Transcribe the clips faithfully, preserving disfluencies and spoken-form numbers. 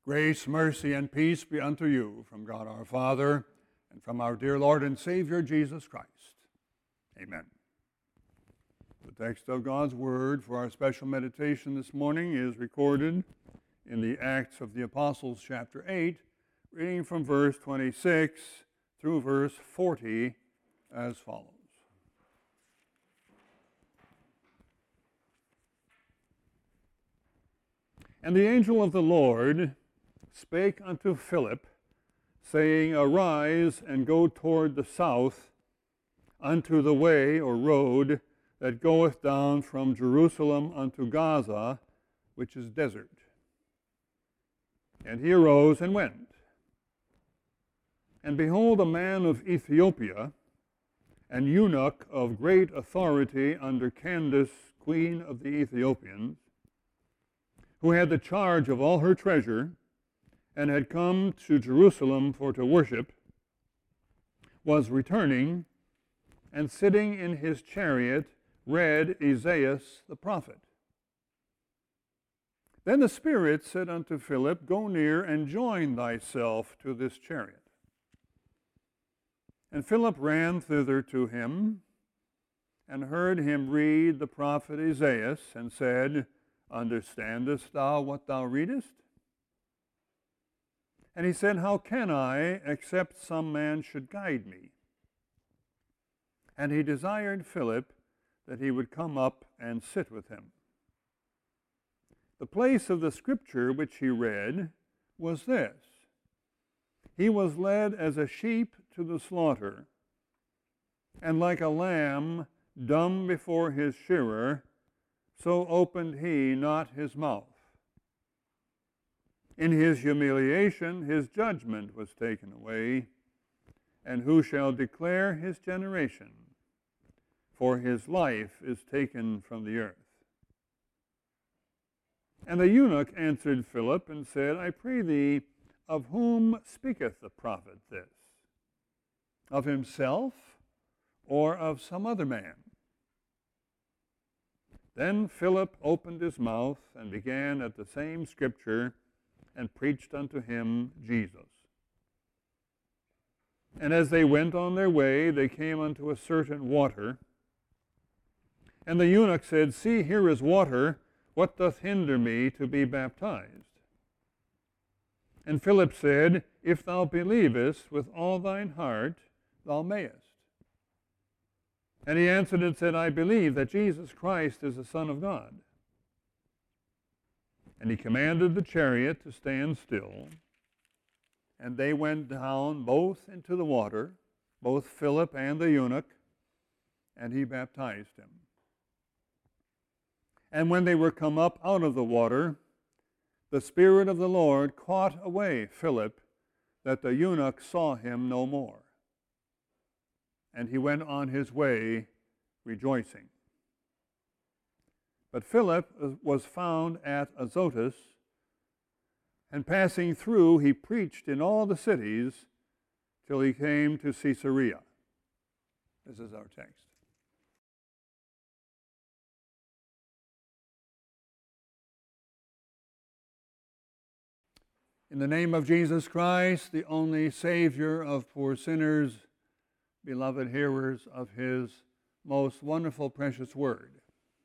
Grace, mercy, and peace be unto you from God our Father and from our dear Lord and Savior Jesus Christ. Amen. The text of God's Word for our special meditation this morning is recorded in the Acts of the Apostles, chapter eight, reading from verse twenty-six through verse forty as follows. And the angel of the Lord spake unto Philip, saying, Arise, and go toward the south, unto the way or road that goeth down from Jerusalem unto Gaza, which is desert. And he arose and went. And behold, a man of Ethiopia, an eunuch of great authority under Candace, queen of the Ethiopians, who had the charge of all her treasure, and had come to Jerusalem for to worship, was returning, and sitting in his chariot read Isaiah the prophet. Then the Spirit said unto Philip, Go near and join thyself to this chariot. And Philip ran thither to him, and heard him read the prophet Isaiah, and said, Understandest thou what thou readest? And he said, How can I, except some man should guide me? And he desired Philip that he would come up and sit with him. The place of the scripture which he read was this: He was led as a sheep to the slaughter, and like a lamb dumb before his shearer, so opened he not his mouth. In his humiliation his judgment was taken away, and who shall declare his generation? For his life is taken from the earth. And the eunuch answered Philip and said, I pray thee, of whom speaketh the prophet this? Of himself, or of some other man? Then Philip opened his mouth and began at the same scripture, and preached unto him Jesus. And as they went on their way, they came unto a certain water. And the eunuch said, See, here is water. What doth hinder me to be baptized? And Philip said, If thou believest with all thine heart, thou mayest. And he answered and said, I believe that Jesus Christ is the Son of God. And he commanded the chariot to stand still. And they went down both into the water, both Philip and the eunuch, and he baptized him. And when they were come up out of the water, the Spirit of the Lord caught away Philip, that the eunuch saw him no more. And he went on his way rejoicing. But Philip was found at Azotus, and passing through, he preached in all the cities till he came to Caesarea. This is our text. In the name of Jesus Christ, the only Savior of poor sinners, beloved hearers of his most wonderful, precious word.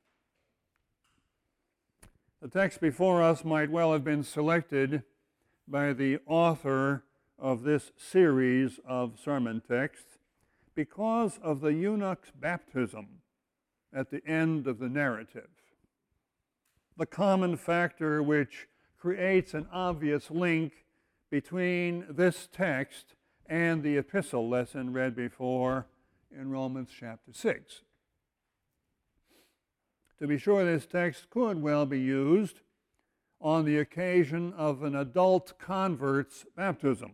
The text before us might well have been selected by the author of this series of sermon texts because of the eunuch's baptism at the end of the narrative. The common factor which creates an obvious link between this text and the epistle lesson read before in Romans chapter six. To be sure, this text could well be used on the occasion of an adult convert's baptism,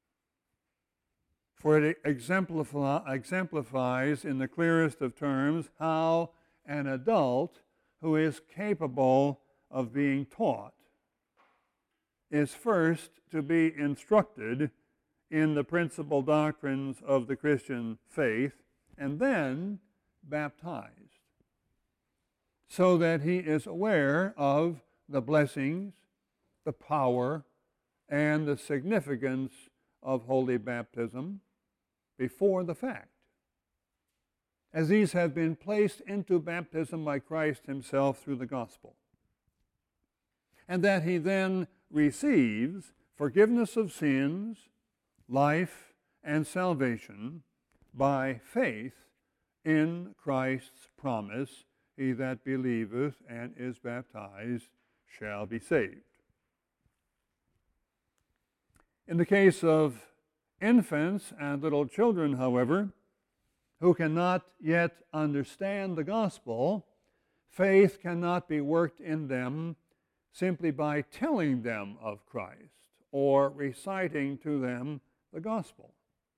for it exemplify, exemplifies in the clearest of terms how an adult who is capable of being taught is first to be instructed in the principal doctrines of the Christian faith and then baptized, so that he is aware of the blessings, the power, and the significance of holy baptism before the fact, as these have been placed into baptism by Christ himself through the gospel, and that he then receives forgiveness of sins, life, and salvation by faith in Christ's promise, he that believeth and is baptized shall be saved. In the case of infants and little children, however, who cannot yet understand the gospel, faith cannot be worked in them simply by telling them of Christ or reciting to them the gospel.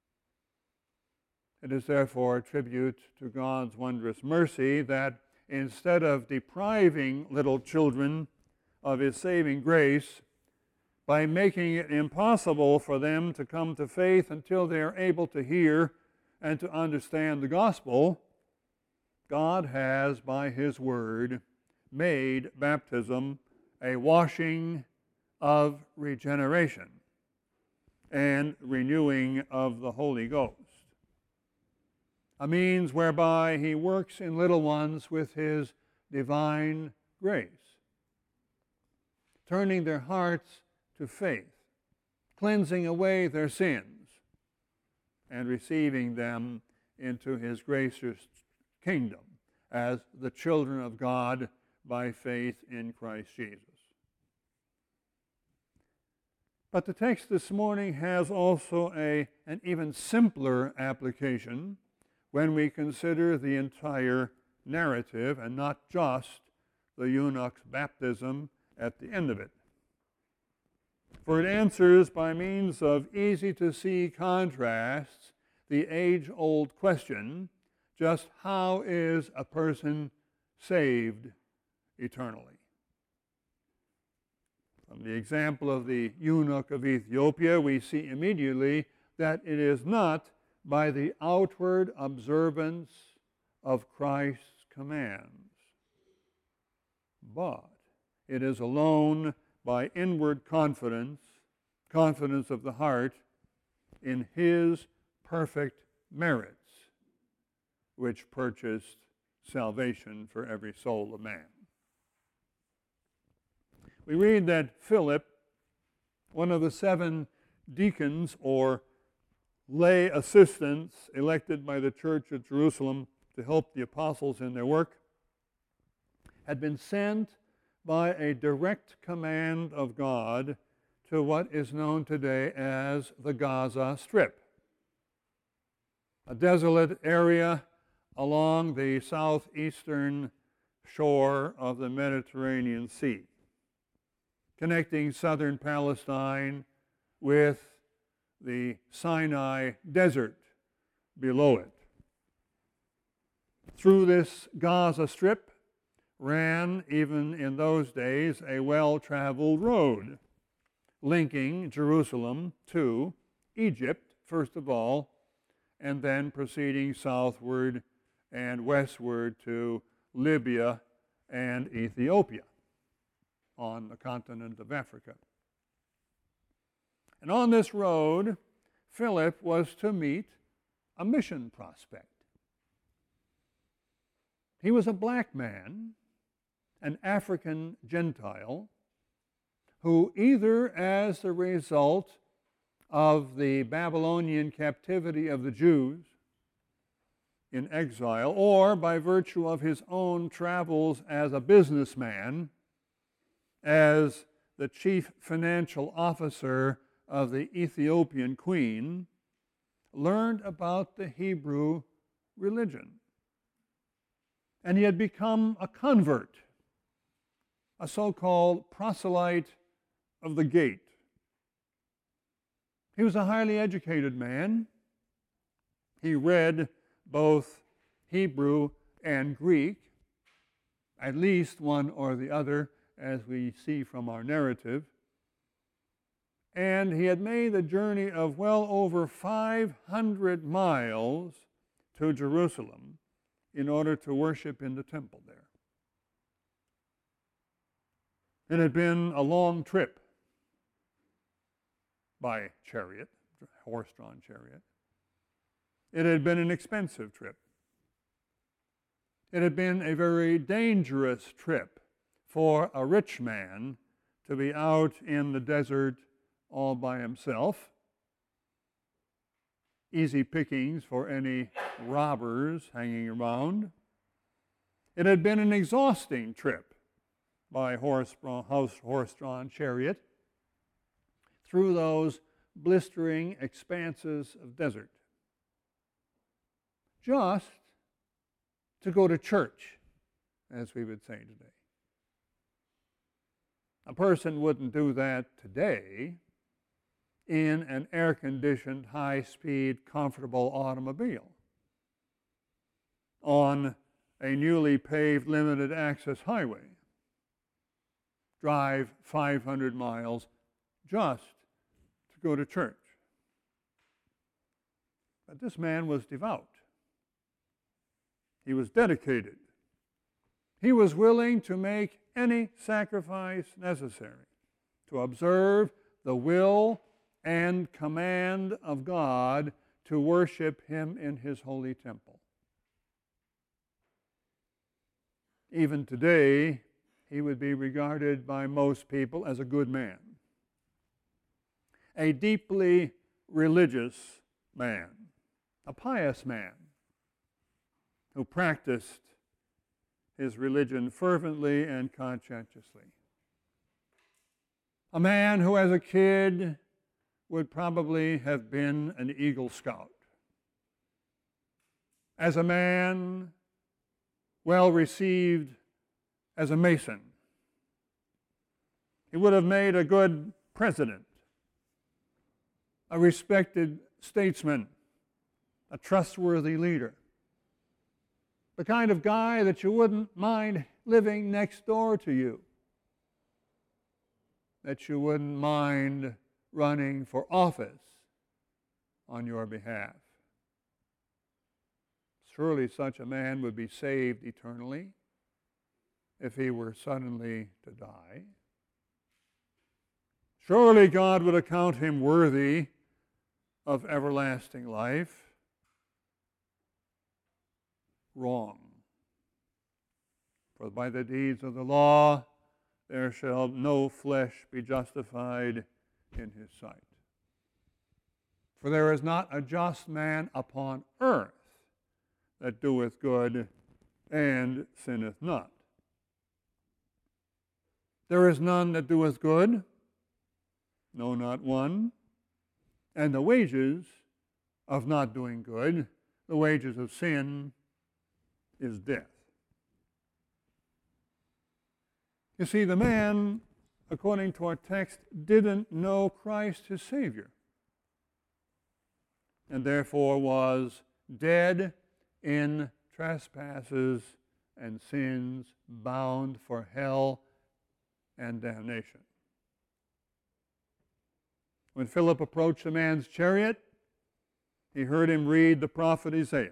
It is therefore a tribute to God's wondrous mercy that instead of depriving little children of his saving grace by making it impossible for them to come to faith until they are able to hear and to understand the gospel, God has, by his word, made baptism a washing of regeneration and renewing of the Holy Ghost, a means whereby he works in little ones with his divine grace, turning their hearts to faith, cleansing away their sins, and receiving them into his gracious kingdom as the children of God by faith in Christ Jesus. But the text this morning has also a, an even simpler application when we consider the entire narrative and not just the eunuch's baptism at the end of it. For it answers by means of easy-to-see contrasts the age-old question, just how is a person saved eternally? From the example of the eunuch of Ethiopia, we see immediately that it is not by the outward observance of Christ's commands, but it is alone by inward confidence, confidence of the heart in his perfect merits, which purchased salvation for every soul of man. We read that Philip, one of the seven deacons or lay assistants elected by the church at Jerusalem to help the apostles in their work, had been sent by a direct command of God to what is known today as the Gaza Strip, a desolate area along the southeastern shore of the Mediterranean Sea, connecting southern Palestine with the Sinai Desert below it. Through this Gaza Strip ran, even in those days, a well-traveled road linking Jerusalem to Egypt, first of all, and then proceeding southward and westward to Libya and Ethiopia on the continent of Africa. And on this road, Philip was to meet a mission prospect. He was a black man, an African Gentile, who either as a result of the Babylonian captivity of the Jews in exile, or by virtue of his own travels as a businessman, as the chief financial officer of the Ethiopian queen, learned about the Hebrew religion. And he had become a convert, a so-called proselyte of the gate. He was a highly educated man. He read both Hebrew and Greek, at least one or the other, as we see from our narrative. And he had made the journey of well over five hundred miles to Jerusalem in order to worship in the temple there. It had been a long trip. by chariot, horse-drawn chariot. It had been an expensive trip. It had been a very dangerous trip for a rich man to be out in the desert all by himself. Easy pickings for any robbers hanging around. It had been an exhausting trip by horse-drawn chariot through those blistering expanses of desert, just to go to church, as we would say today. A person wouldn't do that today in an air-conditioned, high-speed, comfortable automobile on a newly paved limited-access highway. Drive five hundred miles just to go to church. But this man was devout. He was dedicated. He was willing to make any sacrifice necessary to observe the will and command of God to worship Him in His holy temple. Even today, he would be regarded by most people as a good man, a deeply religious man, a pious man who practiced his religion fervently and conscientiously. A man who as a kid would probably have been an Eagle Scout. As a man, well received as a Mason. He would have made a good president, a respected statesman, a trustworthy leader. The kind of guy that you wouldn't mind living next door to you, that you wouldn't mind running for office on your behalf. Surely such a man would be saved eternally if he were suddenly to die. Surely God would account him worthy of everlasting life. Wrong. For by the deeds of the law there shall no flesh be justified in his sight. For there is not a just man upon earth that doeth good and sinneth not. There is none that doeth good, no, not one. And the wages of not doing good, the wages of sin, is death. You see, the man, according to our text, didn't know Christ his Savior, and therefore was dead in trespasses and sins, bound for hell and damnation. When Philip approached the man's chariot, he heard him read the prophet Isaiah.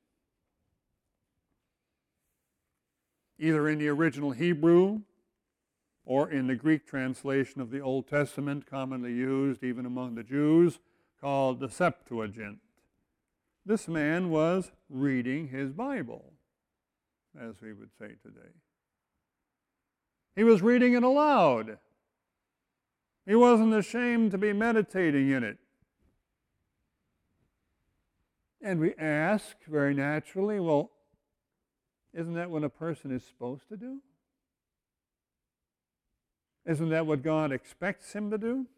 Either in the original Hebrew or in the Greek translation of the Old Testament, commonly used even among the Jews, called the Septuagint. This man was reading his Bible, as we would say today. He was reading it aloud. He wasn't ashamed to be meditating in it. And we ask very naturally, well, isn't that what a person is supposed to do? Isn't that what God expects him to do?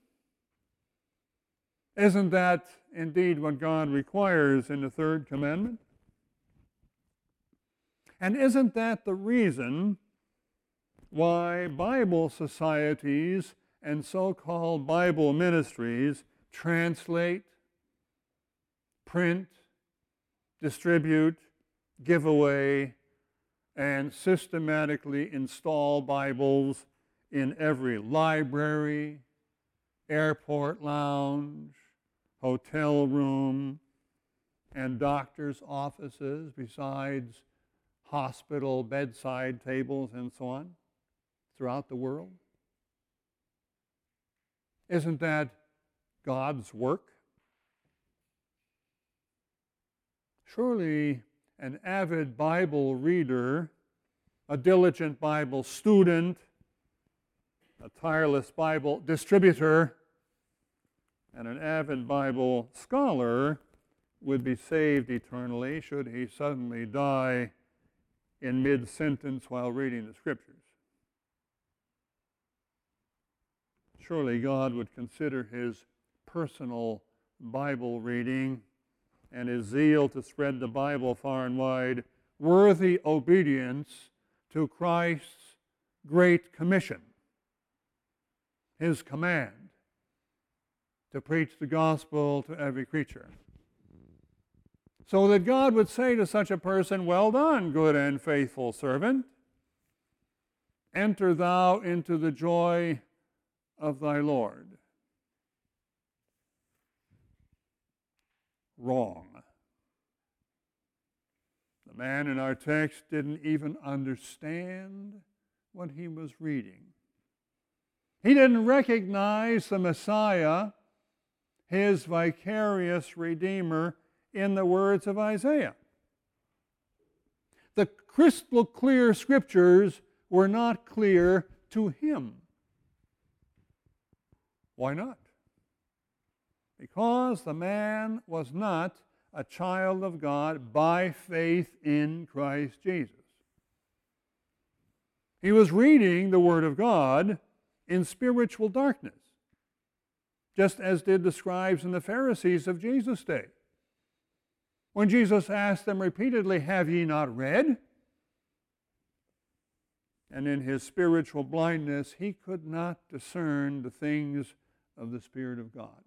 Isn't that indeed what God requires in the third commandment? And isn't that the reason why Bible societies and so-called Bible ministries translate, print, distribute, give away, and systematically install Bibles in every library, airport lounge, hotel room, and doctor's offices, besides hospital bedside tables and so on, throughout the world? Isn't that God's work? Surely an avid Bible reader, a diligent Bible student, a tireless Bible distributor, and an avid Bible scholar would be saved eternally should he suddenly die in mid-sentence while reading the Scriptures. Surely God would consider his personal Bible reading and his zeal to spread the Bible far and wide worthy obedience to Christ's great commission, his command to preach the gospel to every creature. So that God would say to such a person, "Well done, good and faithful servant. Enter thou into the joy of thy Lord." Wrong. The man in our text didn't even understand what he was reading. He didn't recognize the Messiah, his vicarious Redeemer, in the words of Isaiah. The crystal clear Scriptures were not clear to him. Why not? Because the man was not a child of God by faith in Christ Jesus. He was reading the Word of God in spiritual darkness, just as did the scribes and the Pharisees of Jesus' day. When Jesus asked them repeatedly, "Have ye not read?" And in his spiritual blindness, he could not discern the things of the Spirit of God.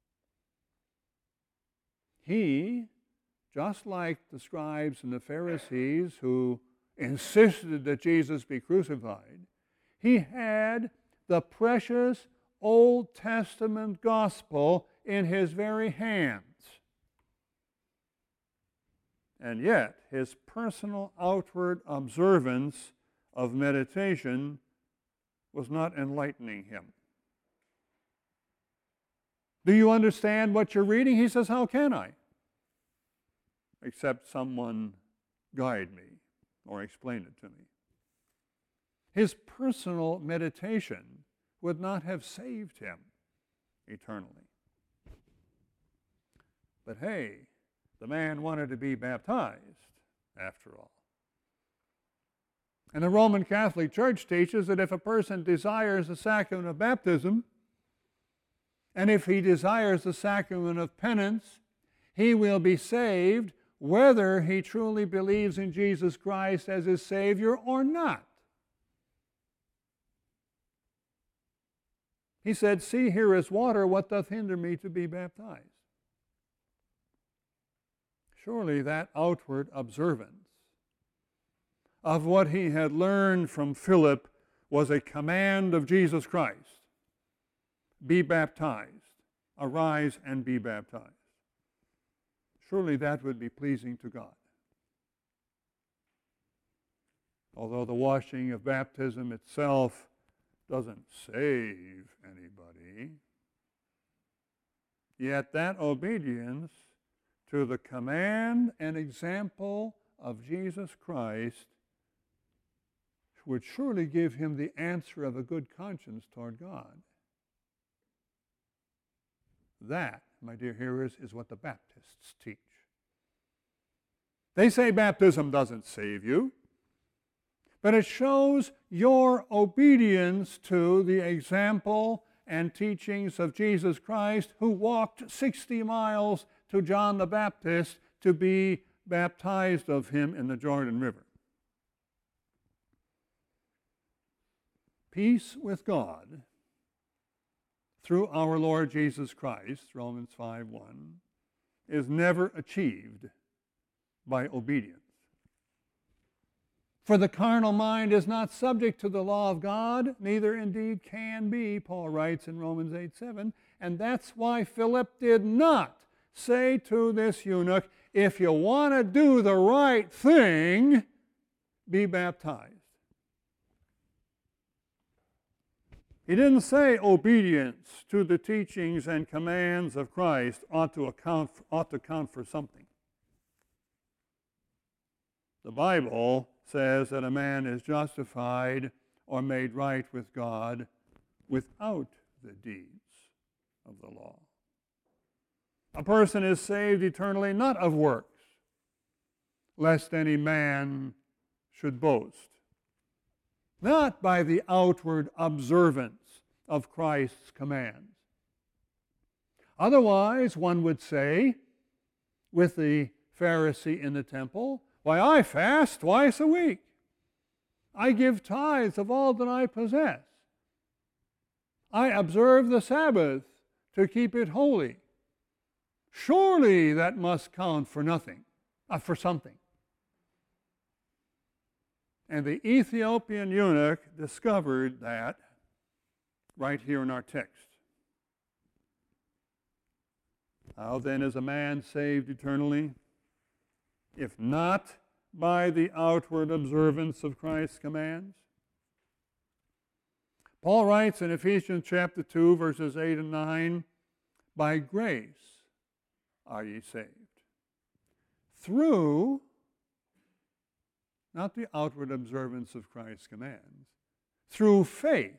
He, just like the scribes and the Pharisees who insisted that Jesus be crucified, he had the precious Old Testament gospel in his very hands. And yet, his personal outward observance of meditation was not enlightening him. Do you understand what you're reading? He says, "How can I? Except someone guide me or explain it to me." His personal meditation would not have saved him eternally. But hey, the man wanted to be baptized, after all. And the Roman Catholic Church teaches that if a person desires the sacrament of baptism, and if he desires the sacrament of penance, he will be saved whether he truly believes in Jesus Christ as his Savior or not. He said, "See, here is water, what doth hinder me to be baptized?" Surely that outward observance of what he had learned from Philip was a command of Jesus Christ. Be baptized. Arise and be baptized. Surely that would be pleasing to God. Although the washing of baptism itself doesn't save anybody, yet that obedience to the command and example of Jesus Christ would surely give him the answer of a good conscience toward God. That, my dear hearers, is what the Baptists teach. They say baptism doesn't save you, but it shows your obedience to the example and teachings of Jesus Christ, who walked sixty miles to John the Baptist to be baptized of him in the Jordan River. Peace with God through our Lord Jesus Christ, Romans five one, is never achieved by obedience. For the carnal mind is not subject to the law of God, neither indeed can be, Paul writes in Romans eight seven, and that's why Philip did not say to this eunuch, "If you want to do the right thing, be baptized." He didn't say obedience to the teachings and commands of Christ ought to account, ought to count for something. The Bible says that a man is justified or made right with God without the deeds of the law. A person is saved eternally not of works, lest any man should boast, not by the outward observance of Christ's commands. Otherwise, one would say, with the Pharisee in the temple, why, I fast twice a week. I give tithes of all that I possess. I observe the Sabbath to keep it holy. Surely that must count for nothing, uh, for something. And the Ethiopian eunuch discovered that right here in our text. How then is a man saved eternally? If not by the outward observance of Christ's commands? Paul writes in Ephesians chapter two, verses eight and nine, by grace are ye saved. Through, not the outward observance of Christ's commands, through faith.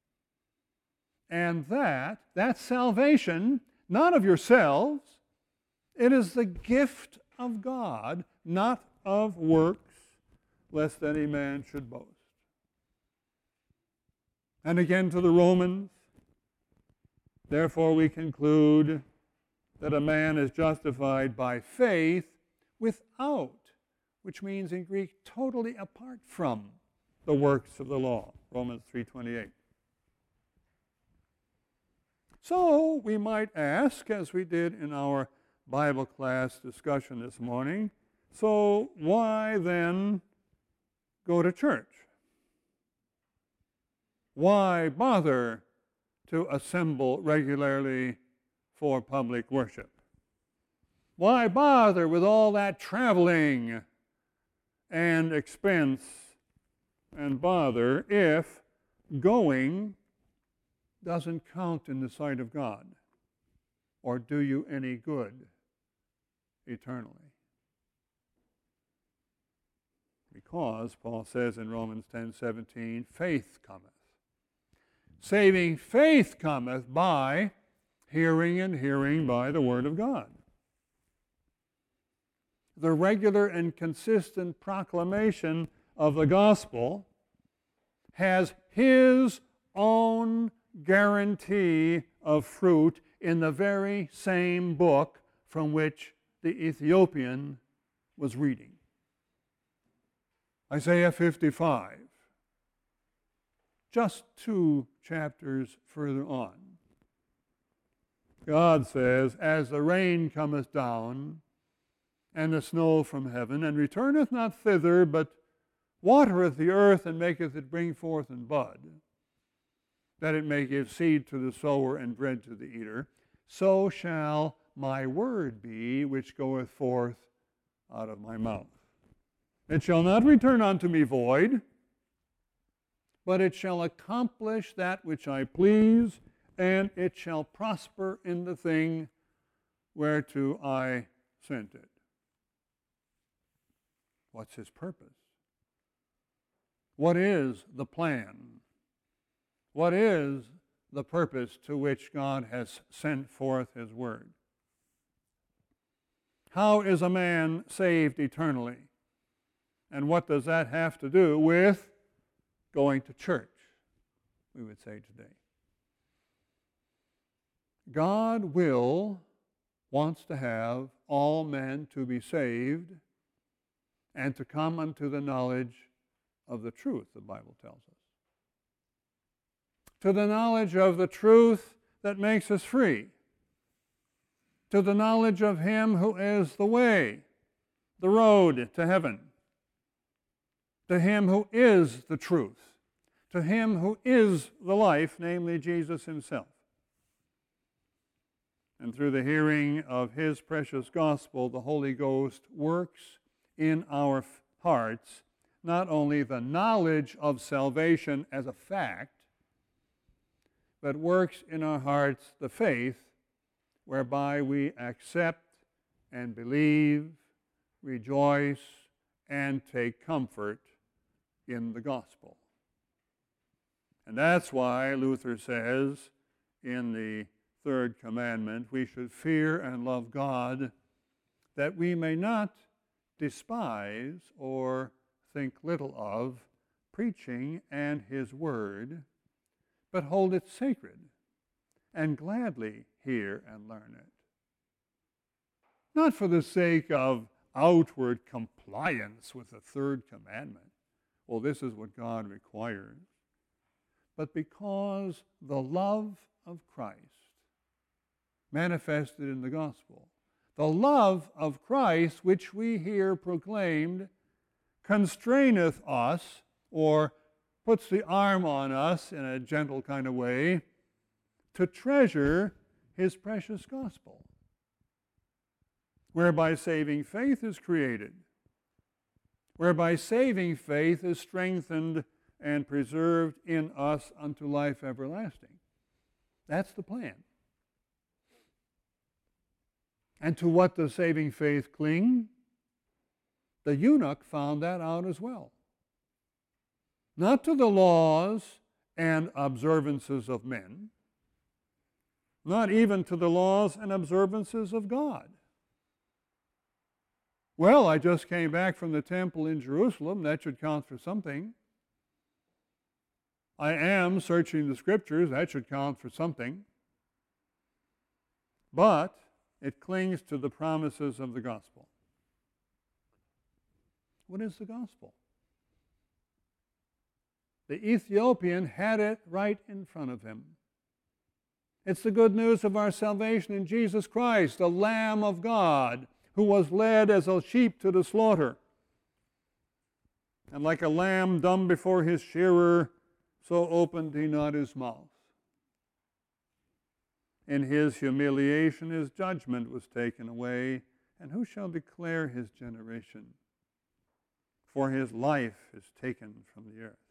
And that, that salvation, not of yourselves, it is the gift of God, not of works, lest any man should boast. And again to the Romans, therefore we conclude that a man is justified by faith without, which means in Greek, totally apart from the works of the law, Romans three twenty-eight. So we might ask, as we did in our Bible class discussion this morning, so why then go to church? Why bother to assemble regularly for public worship? Why bother with all that traveling and expense and bother if going doesn't count in the sight of God or do you any good eternally? Because, Paul says in Romans ten seventeen, faith cometh. Saving faith cometh by hearing, and hearing by the word of God. The regular and consistent proclamation of the gospel has his own guarantee of fruit in the very same book from which the Ethiopian was reading. Isaiah fifty-five, just two chapters further on. God says, as the rain cometh down, and the snow from heaven, and returneth not thither, but watereth the earth, and maketh it bring forth and bud, that it may give seed to the sower and bread to the eater, so shall my word be which goeth forth out of my mouth. It shall not return unto me void, but it shall accomplish that which I please, and it shall prosper in the thing whereto I sent it. What's his purpose? What is the plan? What is the purpose to which God has sent forth his word? How is a man saved eternally? And what does that have to do with going to church, we would say today? God will, wants to have all men to be saved and to come unto the knowledge of the truth, the Bible tells us. To the knowledge of the truth that makes us free. To the knowledge of him who is the way, the road to heaven. To him who is the truth. To him who is the life, namely Jesus himself. And through the hearing of his precious gospel, the Holy Ghost works in our hearts not only the knowledge of salvation as a fact, but works in our hearts the faith whereby we accept and believe, rejoice, and take comfort in the gospel. And that's why Luther says in the third commandment, we should fear and love God, that we may not despise or think little of preaching and his word, but hold it sacred and gladly hear and learn it. Not for the sake of outward compliance with the third commandment. Well, this is what God requires. But because the love of Christ manifested in the gospel, the love of Christ which we hear proclaimed, constraineth us, or puts the arm on us in a gentle kind of way, to treasure his precious gospel, whereby saving faith is created, whereby saving faith is strengthened and preserved in us unto life everlasting. That's the plan. And to what does saving faith cling? The eunuch found that out as well. Not to the laws and observances of men, not even to the laws and observances of God. Well, I just came back from the temple in Jerusalem. That should count for something. I am searching the scriptures. That should count for something. But it clings to the promises of the gospel. What is the gospel? The Ethiopian had it right in front of him. It's the good news of our salvation in Jesus Christ, the Lamb of God, who was led as a sheep to the slaughter. And like a lamb dumb before his shearer, so opened he not his mouth. In his humiliation, his judgment was taken away, and who shall declare his generation? For his life is taken from the earth.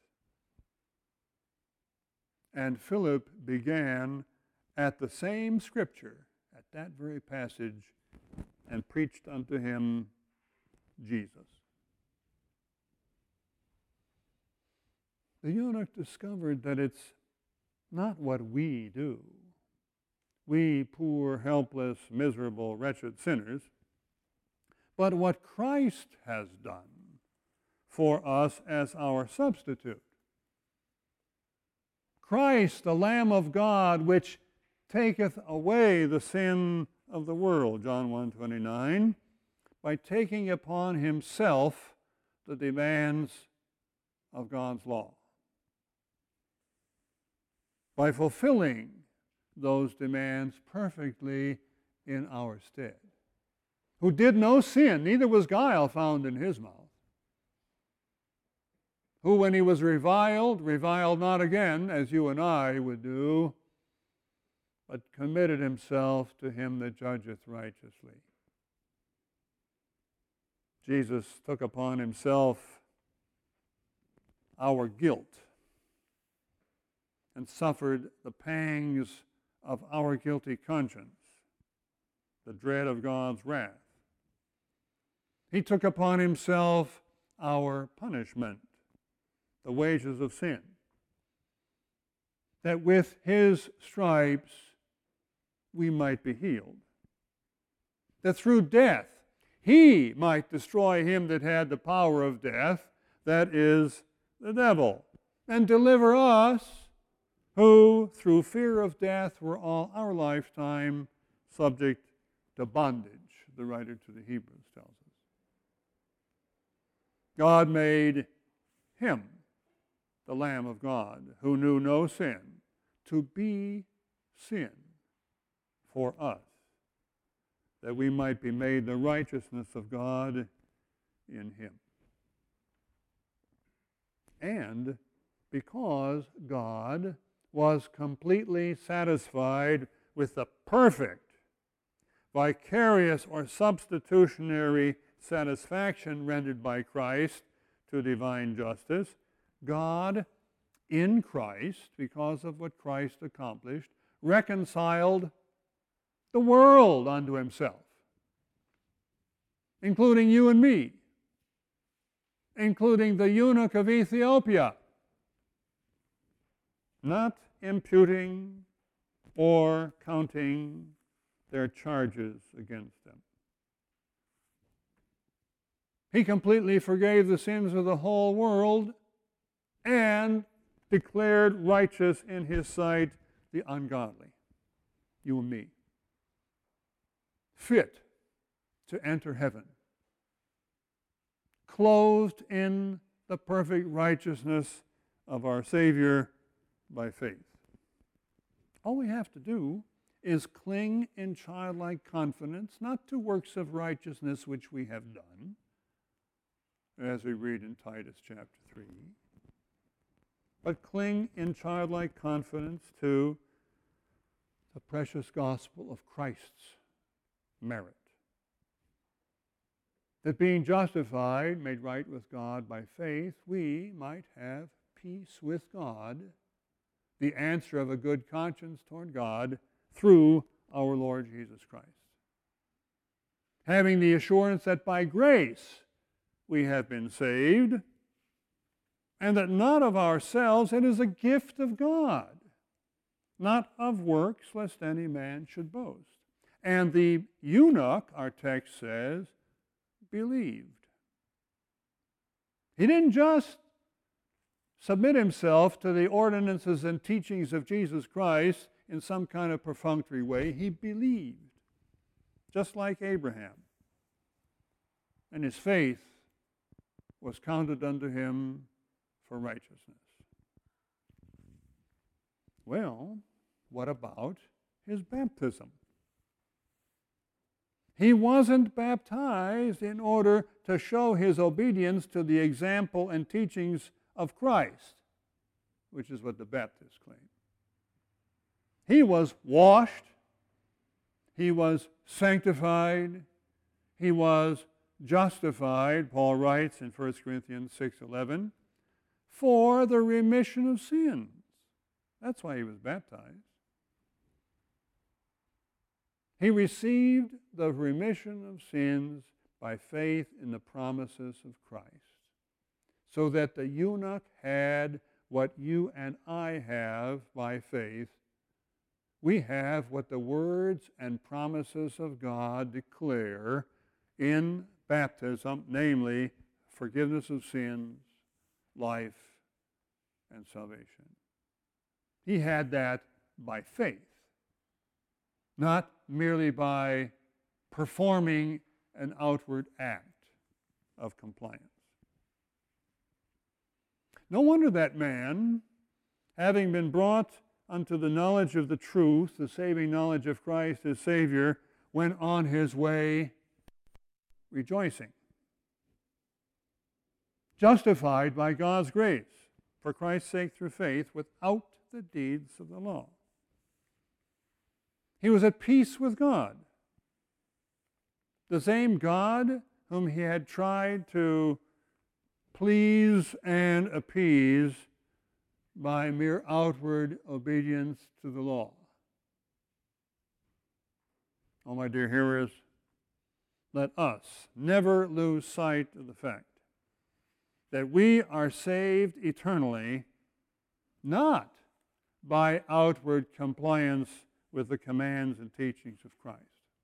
And Philip began at the same scripture, at that very passage, and preached unto him Jesus. The eunuch discovered that it's not what we do, we poor, helpless, miserable, wretched sinners, but what Christ has done for us as our substitute. Christ, the Lamb of God, which taketh away the sin of the world, John one twenty-nine, by taking upon himself the demands of God's law, by fulfilling those demands perfectly in our stead, who did no sin, neither was guile found in his mouth, who when he was reviled, reviled not again, as you and I would do, but committed himself to him that judgeth righteously. Jesus took upon himself our guilt and suffered the pangs of our guilty conscience, the dread of God's wrath. He took upon himself our punishment, the wages of sin, that with his stripes we might be healed, that through death he might destroy him that had the power of death, that is, the devil, and deliver us, who through fear of death were all our lifetime subject to bondage, the writer to the Hebrews tells us. God made him, the Lamb of God, who knew no sin, to be sin for us, that we might be made the righteousness of God in him. And because God was completely satisfied with the perfect, vicarious, or substitutionary satisfaction rendered by Christ to divine justice, God in Christ, because of what Christ accomplished, reconciled the world unto himself, including you and me, including the eunuch of Ethiopia, not imputing or counting their charges against them. He completely forgave the sins of the whole world and declared righteous in his sight the ungodly, you and me, fit to enter heaven, clothed in the perfect righteousness of our Savior by faith. All we have to do is cling in childlike confidence, not to works of righteousness which we have done, as we read in Titus chapter three, but cling in childlike confidence to the precious gospel of Christ's merit. That being justified, made right with God by faith, we might have peace with God, the answer of a good conscience toward God, through our Lord Jesus Christ. Having the assurance that by grace we have been saved, and that not of ourselves, it is a gift of God, not of works, lest any man should boast. And the eunuch, our text says, believed. He didn't just submit himself to the ordinances and teachings of Jesus Christ in some kind of perfunctory way. He believed, just like Abraham. And his faith was counted unto him for righteousness. Well, what about his baptism? He wasn't baptized in order to show his obedience to the example and teachings of Christ, which is what the Baptists claim. He was washed, he was sanctified, he was justified, Paul writes in First Corinthians six eleven, for the remission of sins. That's why he was baptized. He received the remission of sins by faith in the promises of Christ, so that the eunuch had what you and I have by faith. We have what the words and promises of God declare in baptism, namely forgiveness of sins, life, and salvation. He had that by faith, not merely by performing an outward act of compliance. No wonder that man, having been brought unto the knowledge of the truth, the saving knowledge of Christ as Savior, went on his way rejoicing, justified by God's grace, for Christ's sake through faith, without the deeds of the law. He was at peace with God. The same God whom he had tried to please and appease by mere outward obedience to the law. Oh, my dear hearers, let us never lose sight of the fact that we are saved eternally not by outward compliance with the commands and teachings of Christ,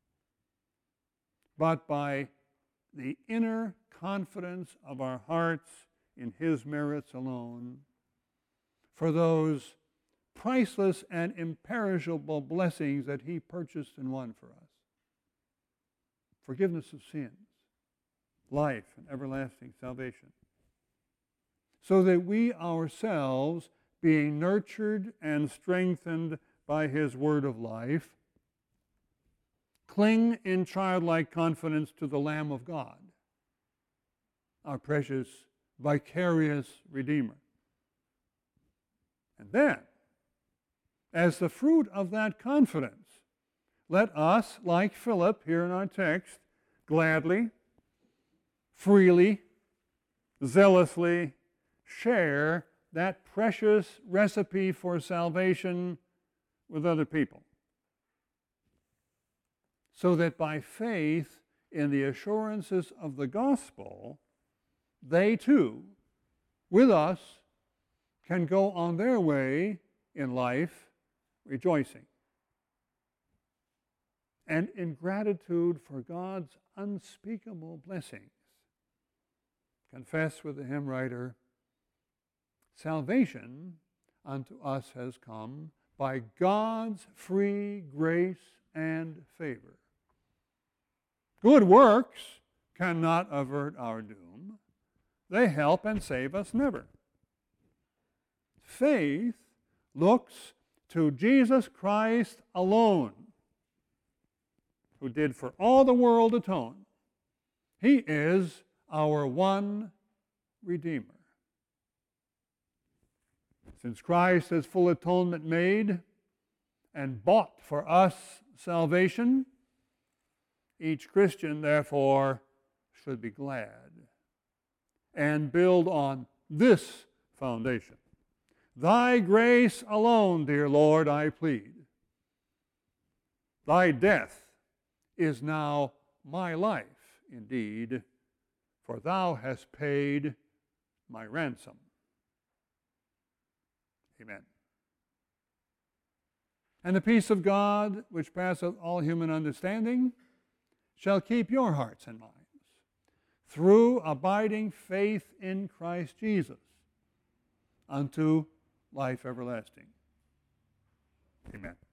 but by the inner confidence of our hearts in his merits alone for those priceless and imperishable blessings that he purchased and won for us. Forgiveness of sins, life, and everlasting salvation. So that we ourselves, being nurtured and strengthened by his word of life, cling in childlike confidence to the Lamb of God, our precious, vicarious Redeemer. And then, as the fruit of that confidence, let us, like Philip here in our text, gladly, freely, zealously share that precious recipe for salvation with other people, so that by faith in the assurances of the gospel, they too, with us, can go on their way in life rejoicing and in gratitude for God's unspeakable blessings. Confess with the hymn writer, salvation unto us has come by God's free grace and favor. Good works cannot avert our doom. They help and save us never. Faith looks to Jesus Christ alone, who did for all the world atone. He is our one Redeemer. Since Christ has full atonement made and bought for us salvation, each Christian, therefore, should be glad and build on this foundation. Thy grace alone, dear Lord, I plead. Thy death is now my life, indeed, for thou hast paid my ransom. Amen. And the peace of God, which passeth all human understanding, shall keep your hearts and minds through abiding faith in Christ Jesus unto life everlasting. Amen.